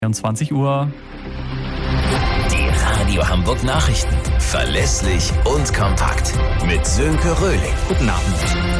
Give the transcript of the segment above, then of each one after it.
24 Uhr. Die Radio Hamburg Nachrichten. Verlässlich und kompakt. Mit Sönke Röhling. Guten Abend.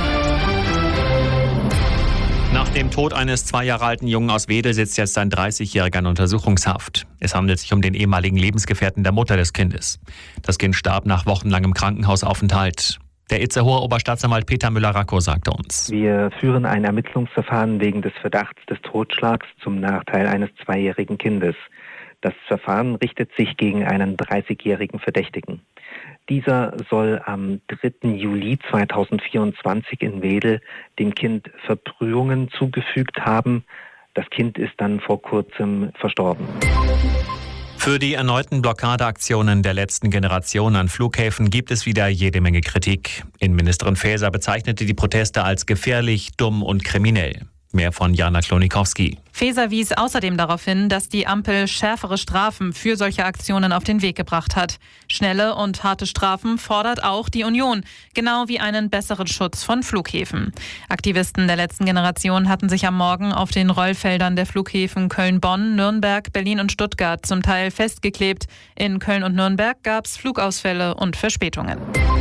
Nach dem Tod eines 2 Jahre alten Jungen aus Wedel sitzt jetzt ein 30-Jähriger in Untersuchungshaft. Es handelt sich um den ehemaligen Lebensgefährten der Mutter des Kindes. Das Kind starb nach wochenlangem Krankenhausaufenthalt. Der Itzehoer Oberstaatsanwalt Peter Müller-Rackow sagte uns: Wir führen ein Ermittlungsverfahren wegen des Verdachts des Totschlags zum Nachteil eines 2-jährigen Kindes. Das Verfahren richtet sich gegen einen 30-jährigen Verdächtigen. Dieser soll am 3. Juli 2024 in Wedel dem Kind Verbrühungen zugefügt haben. Das Kind ist dann vor kurzem verstorben. Für die erneuten Blockadeaktionen der letzten Generation an Flughäfen gibt es wieder jede Menge Kritik. Innenministerin Faeser bezeichnete die Proteste als gefährlich, dumm und kriminell. Mehr von Jana Klonikowski. Faeser wies außerdem darauf hin, dass die Ampel schärfere Strafen für solche Aktionen auf den Weg gebracht hat. Schnelle und harte Strafen fordert auch die Union, genau wie einen besseren Schutz von Flughäfen. Aktivisten der letzten Generation hatten sich am Morgen auf den Rollfeldern der Flughäfen Köln-Bonn, Nürnberg, Berlin und Stuttgart zum Teil festgeklebt. In Köln und Nürnberg gab es Flugausfälle und Verspätungen.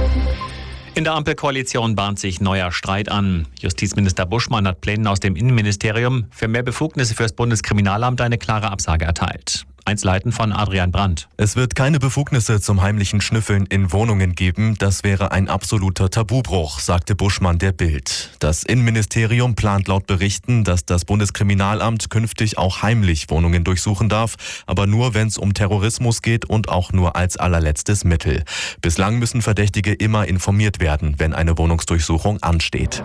In der Ampelkoalition bahnt sich neuer Streit an. Justizminister Buschmann hat Plänen aus dem Innenministerium für mehr Befugnisse für das Bundeskriminalamt eine klare Absage erteilt. Einzelheiten von Adrian Brandt. Es wird keine Befugnisse zum heimlichen Schnüffeln in Wohnungen geben. Das wäre ein absoluter Tabubruch, sagte Buschmann der Bild. Das Innenministerium plant laut Berichten, dass das Bundeskriminalamt künftig auch heimlich Wohnungen durchsuchen darf, aber nur, wenn es um Terrorismus geht und auch nur als allerletztes Mittel. Bislang müssen Verdächtige immer informiert werden, wenn eine Wohnungsdurchsuchung ansteht.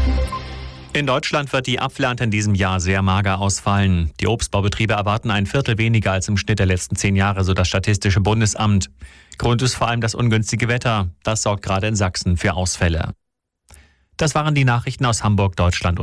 In Deutschland wird die Apfelernte in diesem Jahr sehr mager ausfallen. Die Obstbaubetriebe erwarten 1/4 weniger als im Schnitt der letzten 10 Jahre, so das Statistische Bundesamt. Grund ist vor allem das ungünstige Wetter. Das sorgt gerade in Sachsen für Ausfälle. Das waren die Nachrichten aus Hamburg, Deutschland.